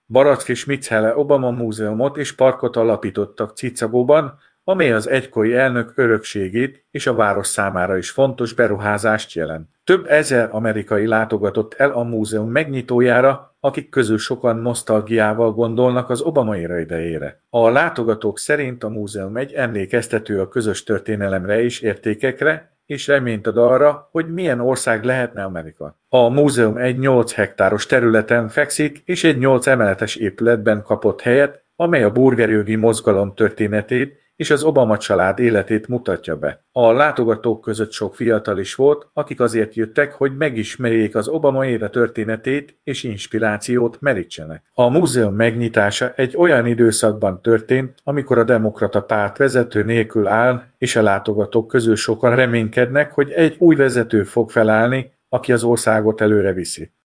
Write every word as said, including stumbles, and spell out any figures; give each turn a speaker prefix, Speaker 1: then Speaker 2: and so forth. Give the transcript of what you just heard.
Speaker 1: Barack és Michelle Obama múzeumot és parkot alapítottak Cicagóban, amely az egykori elnök örökségét és a város számára is fontos beruházást jelent. Több ezer amerikai látogatott el a múzeum megnyitójára, akik közül sokan nosztalgiával gondolnak az Obama éra idejére. A látogatók szerint a múzeum egy emlékeztető a közös történelemre és értékekre, és reményt ad arra, hogy milyen ország lehetne Amerika. A múzeum egy nyolc hektáros területen fekszik, és egy nyolc emeletes épületben kapott helyet, amely a burgerjogi mozgalom történetét és az Obama család életét mutatja be. A látogatók között sok fiatal is volt, akik azért jöttek, hogy megismerjék az Obama éra történetét és inspirációt merítsenek. A múzeum megnyitása egy olyan időszakban történt, amikor a demokrata párt vezető nélkül áll, és a látogatók közül sokan reménykednek, hogy egy új vezető fog felállni, aki az országot előre viszi.